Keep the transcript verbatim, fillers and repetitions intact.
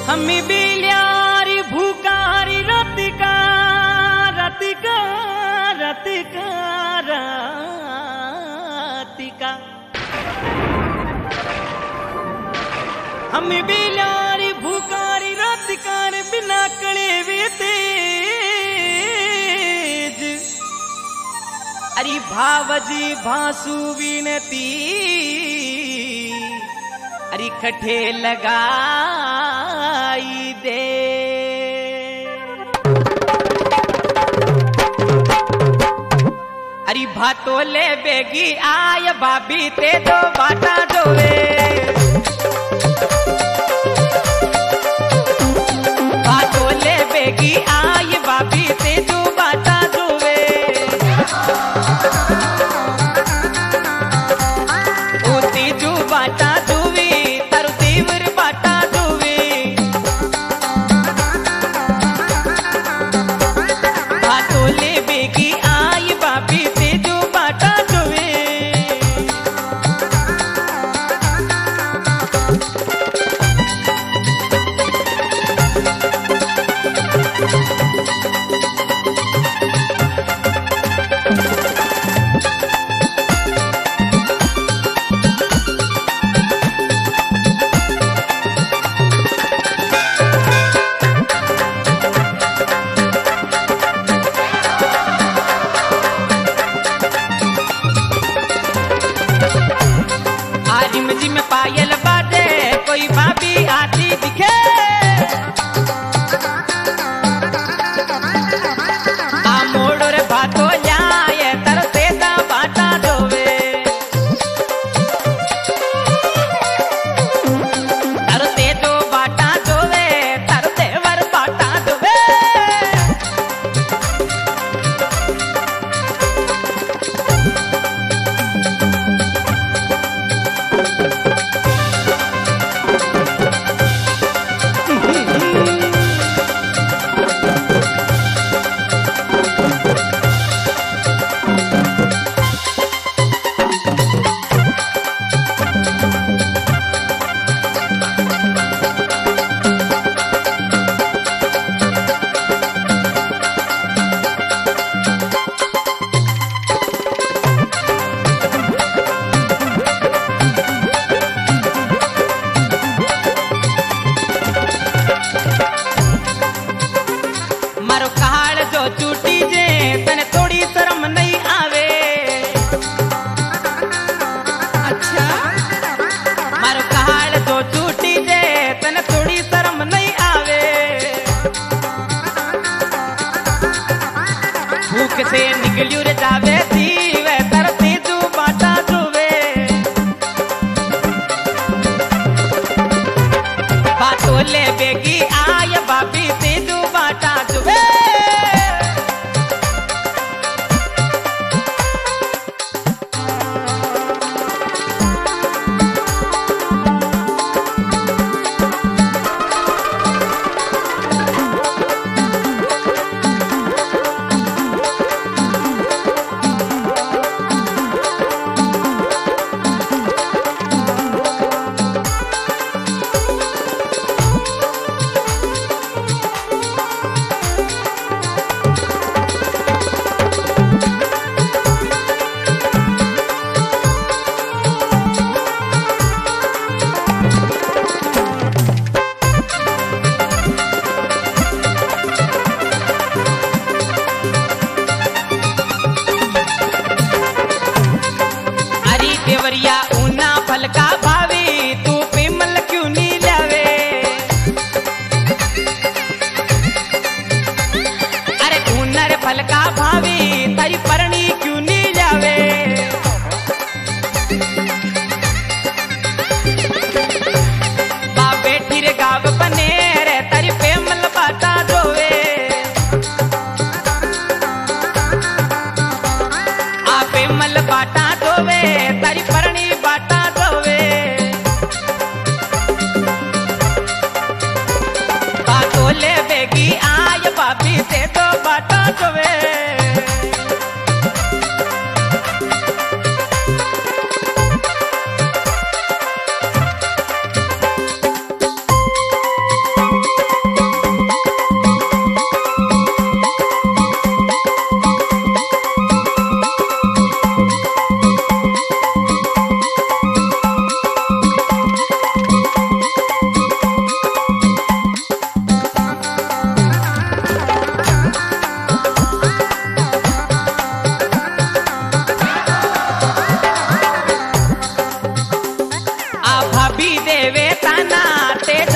हमी बिल्यारी भूकारी रतिका रतिका रतिका रतिका हमी बिल्यारी भूकारी रतिकार बिना कले वे तेज अरे भावजी भासु विनती अरे कठे लगाई दे अरे भातो ले बेगी आय भाभी ते दो बाटा जोवे भातो ले बेगी आय भाभी ते दो बाटा जोवे ओ तेजू बाटा पायल बाजे कोई भाभी आती दिखे आ मोड़ रे भातो जाए तरसे दा बाटा जोवे तरसे दो बाटा जोवे तरसे वर बाटा जोवे मारो कहाड़ जो चूटी जे तने थोड़ी शर्म नहीं आवे अच्छा मारो कहाड़ जो चूटी जे तने थोड़ी शर्म नहीं आवे भूख से निकलियो रे जावे थी वे तरती जू बाटा जुवे बातो ले बेगी आय भाभी ते जू बाटा जुवे ऊना फलका भावी तू पिमल क्यों नहीं लावे अरे ऊनर फलका भावी तारी परणी क्यों नहीं लावे बा बेटी रे गाव बने रे तारी पिमल बाटा जोवे आ पिमल बाटा जोवे तारी परणी बाटा जोवे बातो ले बेगी आय भाभी से तो बाटा जोवे भाभी देवे ताना ते